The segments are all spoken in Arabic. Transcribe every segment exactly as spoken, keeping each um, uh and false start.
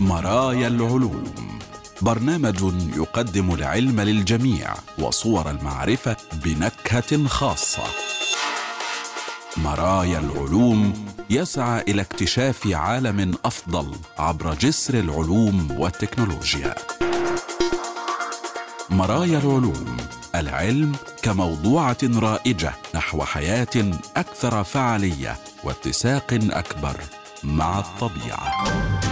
مرايا العلوم، برنامج يقدم العلم للجميع وصور المعرفة بنكهة خاصة. مرايا العلوم يسعى إلى اكتشاف عالم أفضل عبر جسر العلوم والتكنولوجيا. مرايا العلوم، العلم كموضوعة رائجة نحو حياة أكثر فعالية واتساق أكبر مع الطبيعة.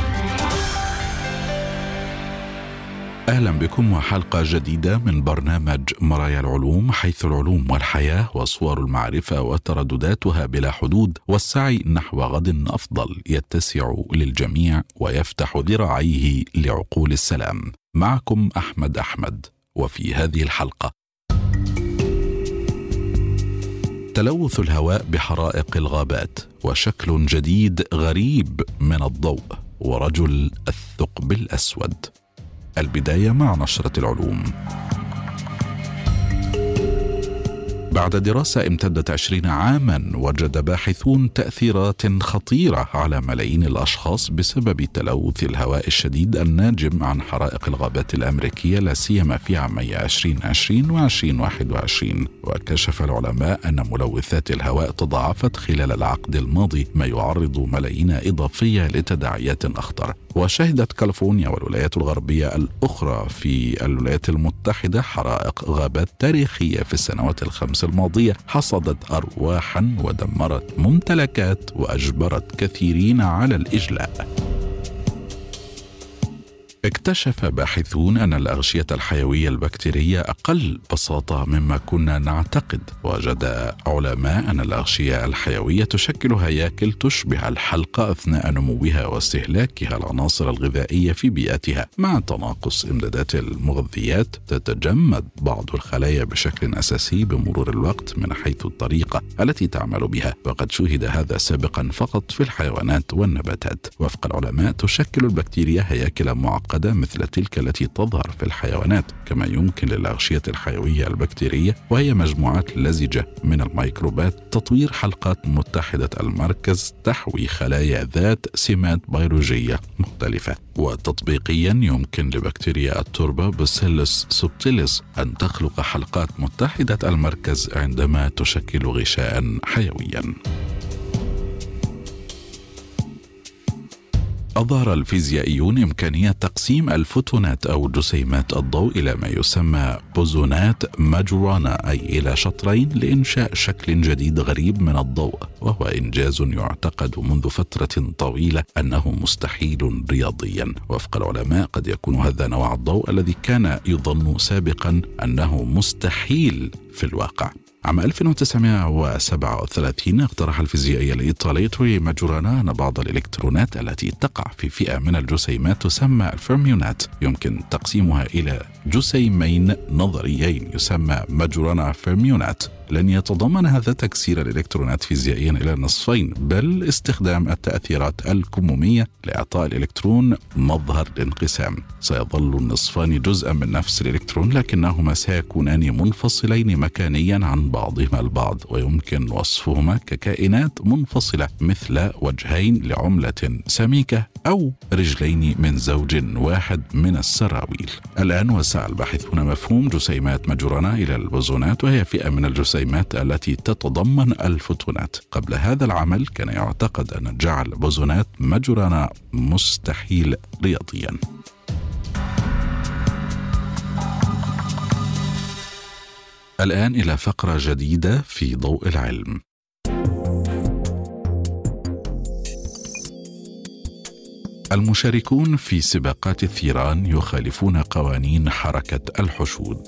أهلا بكم وحلقة جديدة من برنامج مرايا العلوم، حيث العلوم والحياة وصور المعرفة وتردداتها بلا حدود، والسعي نحو غد أفضل يتسع للجميع ويفتح ذراعيه لعقول السلام. معكم أحمد أحمد، وفي هذه الحلقة تلوث الهواء بحرائق الغابات، وشكل جديد غريب من الضوء، ورجل الثقب الأسود. البداية مع نشرة العلوم. بعد دراسة امتدت عشرين عاما، وجد باحثون تأثيرات خطيرة على ملايين الأشخاص بسبب تلوث الهواء الشديد الناجم عن حرائق الغابات الأمريكية، لا سيما في عامي عشرين عشرين وعشرين واحد وعشرين. وكشف العلماء أن ملوثات الهواء تضاعفت خلال العقد الماضي، ما يعرض ملايين إضافية لتداعيات أخطر. وشهدت كاليفورنيا والولايات الغربية الأخرى في الولايات المتحدة حرائق غابات تاريخية في السنوات الخمس الماضية، حصدت أرواحا ودمرت ممتلكات وأجبرت كثيرين على الإجلاء. اكتشف باحثون أن الأغشية الحيوية البكتيرية أقل بساطة مما كنا نعتقد. وجد علماء أن الأغشية الحيوية تشكل هياكل تشبه الحلقة أثناء نموها واستهلاكها العناصر الغذائية في بيئتها. مع تناقص إمدادات المغذيات تتجمد بعض الخلايا بشكل أساسي بمرور الوقت من حيث الطريقة التي تعمل بها، وقد شوهد هذا سابقا فقط في الحيوانات والنباتات. وفق العلماء تشكل البكتيريا هياكل معقدة مثل تلك التي تظهر في الحيوانات، كما يمكن للأغشية الحيوية البكتيرية، وهي مجموعات لزجة من الميكروبات، تطوير حلقات متحدة المركز تحوي خلايا ذات سمات بيولوجية مختلفة. وتطبيقيا يمكن لبكتيريا التربة باسيلس سبتيليس أن تخلق حلقات متحدة المركز عندما تشكل غشاء حيويا. أظهر الفيزيائيون إمكانية تقسيم الفوتونات أو جسيمات الضوء إلى ما يسمى بوزونات ماجورانا، أي إلى شطرين، لإنشاء شكل جديد غريب من الضوء، وهو إنجاز يعتقد منذ فترة طويلة أنه مستحيل رياضيا. وفق العلماء قد يكون هذا نوع الضوء الذي كان يظن سابقا أنه مستحيل في الواقع. عام ألف وتسعمائة وسبعة وثلاثين اقترح الفيزيائي الإيطالي توري ماجورانا أن بعض الإلكترونات التي تقع في فئة من الجسيمات تسمى الفيرميونات يمكن تقسيمها إلى جسيمين نظريين يسمى ماجورانا فيرميونات. لن يتضمن هذا تكسير الإلكترونات فيزيائيا إلى نصفين، بل استخدام التأثيرات الكمومية لإعطاء الإلكترون مظهر الانقسام. سيظل النصفان جزءا من نفس الإلكترون، لكنهما سيكونان منفصلين مكانيا عن بعضهما البعض، ويمكن وصفهما ككائنات منفصلة مثل وجهين لعملة سميكة أو رجلين من زوج واحد من السراويل. الآن وسع الباحثون مفهوم جسيمات ماجورانا إلى البوزونات، وهي فئة من الجسيمات التي تتضمن الفوتونات. قبل هذا العمل كان يعتقد أن جعل بوزونات ماجورانا مستحيل رياضيا. الآن إلى فقرة جديدة في ضوء العلم. المشاركون في سباقات الثيران يخالفون قوانين حركة الحشود.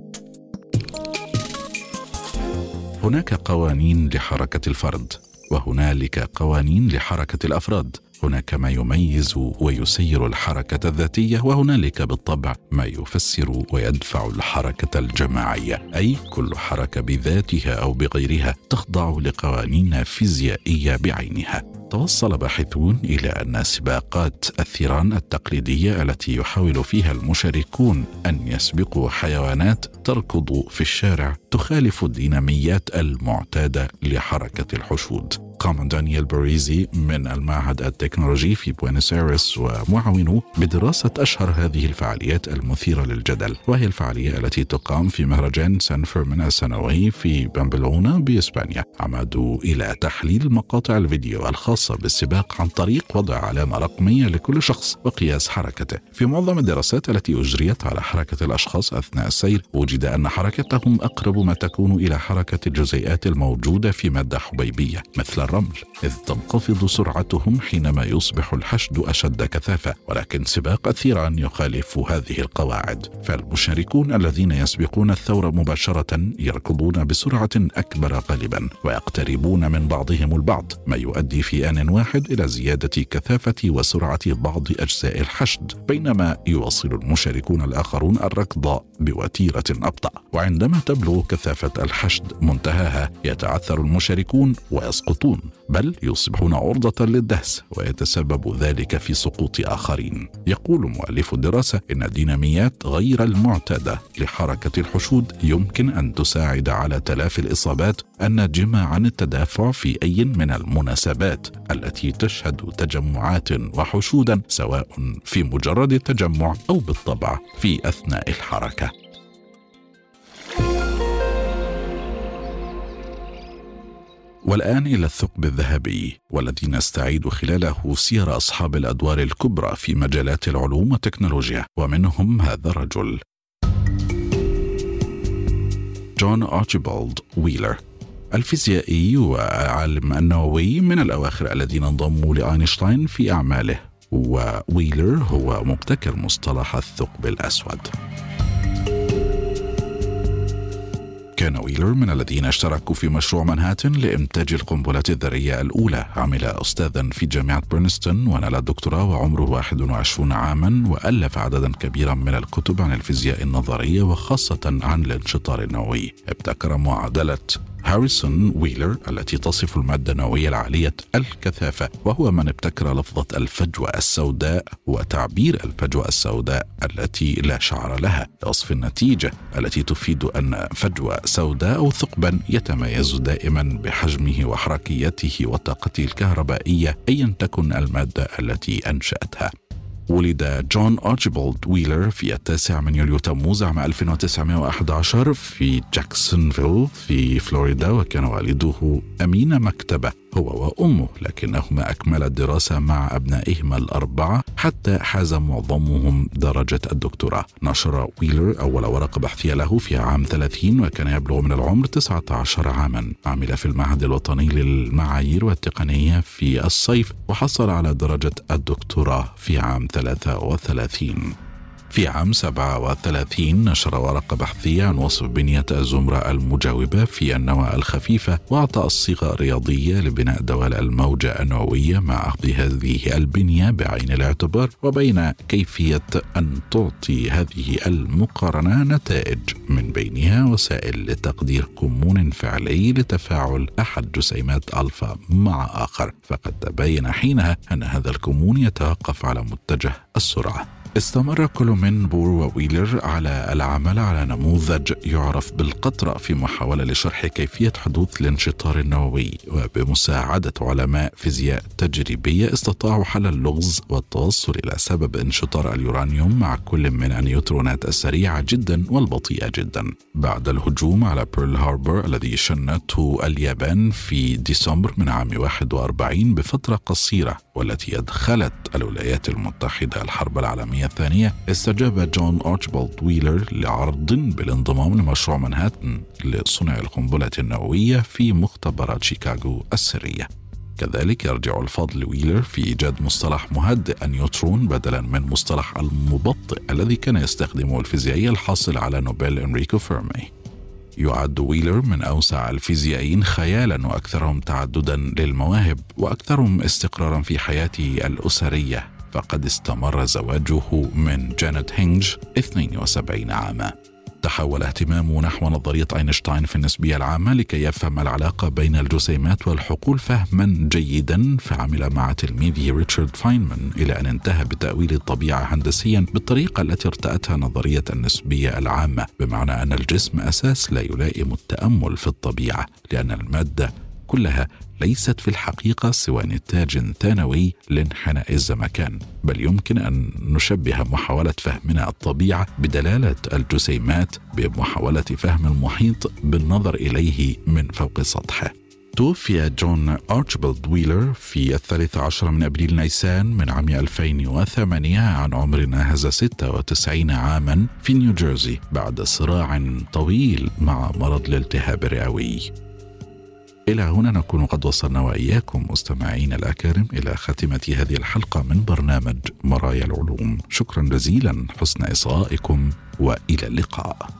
هناك قوانين لحركة الفرد، وهنالك قوانين لحركة الأفراد. هناك ما يميز ويسير الحركة الذاتية، وهنالك بالطبع ما يفسر ويدفع الحركة الجماعية، أي كل حركة بذاتها أو بغيرها تخضع لقوانين فيزيائية بعينها. توصل باحثون إلى أن سباقات الثيران التقليدية التي يحاول فيها المشاركون أن يسبقوا حيوانات تركض في الشارع تخالف الديناميات المعتادة لحركة الحشود. قام دانيال باريزي من المعهد التكنولوجي في بوينس آيرس ومعاونه بدراسة أشهر هذه الفعاليات المثيرة للجدل، وهي الفعالية التي تقام في مهرجان سان فيرمين السنوي في بامبلونا بإسبانيا. عمدوا إلى تحليل مقاطع الفيديو الخاصة بالسباق عن طريق وضع علامة رقمية لكل شخص وقياس حركته. في معظم الدراسات التي أجريت على حركة الأشخاص أثناء السير وجد أن حركتهم أقرب ما تكون إلى حركة الجزيئات الموجودة في مادة حبيبية مثل الرمل، إذ تنخفض سرعتهم حينما يصبح الحشد أشد كثافة، ولكن سباق الثيران يخالف هذه القواعد. فالمشاركون الذين يسبقون الثور مباشرة يركضون بسرعة أكبر غالبا ويقتربون من بعضهم البعض، ما يؤدي في آن واحد إلى زيادة كثافة وسرعة بعض أجزاء الحشد، بينما يواصل المشاركون الآخرون الركض بوتيرة أبطأ. وعندما تبلغ كثافة الحشد منتهاها يتعثر المشاركون ويسقطون، بل يصبحون عرضة للدهس ويتسبب ذلك في سقوط آخرين. يقول مؤلف الدراسة إن الديناميات غير المعتادة لحركة الحشود يمكن أن تساعد على تلافي الإصابات الناجمة عن التدافع في أي من المناسبات التي تشهد تجمعات وحشودا، سواء في مجرد التجمع أو بالطبع في أثناء الحركة. والآن إلى الثقب الذهبي، والذي نستعيد خلاله سير أصحاب الأدوار الكبرى في مجالات العلوم والتكنولوجيا، ومنهم هذا الرجل جون أرشيبالد ويلر، الفيزيائي وعالم النووي من الأواخر الذين انضموا لأينشتاين في أعماله. وويلر هو مبتكر مصطلح الثقب الأسود. كان ويلر من الذين اشتركوا في مشروع مانهاتن لإنتاج القنبلة الذرية الأولى. عمل أستاذا في جامعة برينستون ونال الدكتوراه وعمره واحد وعشرين عاما، وألف عددا كبيرا من الكتب عن الفيزياء النظرية وخاصة عن الانشطار النووي. ابتكر معادلة هاريسون ويلر التي تصف المادة النووية العالية الكثافة، وهو من ابتكر لفظة الفجوة السوداء وتعبير الفجوة السوداء التي لا شعر لها لوصف النتيجة التي تفيد أن فجوة سوداء أو ثقبا يتميز دائما بحجمه وحركيته وطاقته الكهربائية أيا تكن المادة التي أنشأتها. ولد جون أرشيبالد ويلر في التاسع من يوليو تموز عام ألف وتسعمائة وأحد عشر في جاكسونفيل في فلوريدا، وكان والده أمين مكتبة هو وأمه، لكنهما أكمل الدراسة مع أبنائهما الأربعة حتى حاز معظمهم درجة الدكتوراه. نشر ويلر أول ورقة بحثية له في عام ثلاثين وكان يبلغ من العمر تسعة عشر عاما. عمل في المعهد الوطني للمعايير والتقنية في الصيف وحصل على درجة الدكتوراه في عام ثلاثة وثلاثين. في عام سبعة وثلاثين نشر ورقة بحثية عن وصف بنية الزمرة المجاوبة في النواة الخفيفة، وأعطى الصيغة الرياضية لبناء دوال الموجة النووية مع أخذ هذه البنية بعين الاعتبار وبين كيفية أن تعطي هذه المقارنة نتائج من بينها وسائل لتقدير كمون فعلي لتفاعل أحد جسيمات ألفا مع آخر، فقد تبين حينها أن هذا الكمون يتوقف على متجه السرعة. استمر كل من بور وويلر على العمل على نموذج يعرف بالقطرة في محاولة لشرح كيفية حدوث الانشطار النووي، وبمساعدة علماء فيزياء تجريبية استطاعوا حل اللغز والتوصل إلى سبب انشطار اليورانيوم مع كل من النيوترونات السريعة جدا والبطيئة جدا. بعد الهجوم على بيرل هاربور الذي شنته اليابان في ديسمبر من عام واحد وأربعين بفترة قصيرة والتي أدخلت الولايات المتحدة الحرب العالمية الثانية، استجاب جون أرشيبالد ويلر لعرض بالانضمام لمشروع مانهاتن لصنع القنبلة النووية في مختبرات شيكاغو السرية. كذلك يرجع الفضل لويلر في إيجاد مصطلح مهدئ النيوترون بدلا من مصطلح المبطئ الذي كان يستخدمه الفيزيائي الحاصل على نوبل إنريكو فيرمي. يعد ويلر من أوسع الفيزيائيين خيالا وأكثرهم تعددا للمواهب وأكثرهم استقرارا في حياته الأسرية، فقد استمر زواجه من جانيت هينج اثنين وسبعين عاما. تحول اهتمامه نحو نظرية أينشتاين في النسبية العامة لكي يفهم العلاقة بين الجسيمات والحقول فهما جيدا، فعمل مع تلميذه ريتشارد فاينمان إلى أن انتهى بتأويل الطبيعة هندسيا بالطريقة التي ارتأتها نظرية النسبية العامة، بمعنى أن الجسم أساس لا يلائم التأمل في الطبيعة، لأن المادة كلها ليست في الحقيقة سوى نتاج ثانوي لانحناء الزمكان، بل يمكن أن نشبه محاولة فهمنا الطبيعة بدلالة الجسيمات بمحاولة فهم المحيط بالنظر إليه من فوق سطحه. توفي جون أرشبيلد ويلر في الثالث عشر من أبريل نيسان من عام ألفين وثمانية عن عمر ناهز ستة وتسعين عاما في نيوجيرسي بعد صراع طويل مع مرض الالتهاب الرئوي. إلى هنا نكون قد وصلنا وإياكم مستمعين الأكارم إلى خاتمة هذه الحلقة من برنامج مرايا العلوم. شكرا جزيلا حسن إصغائكم وإلى اللقاء.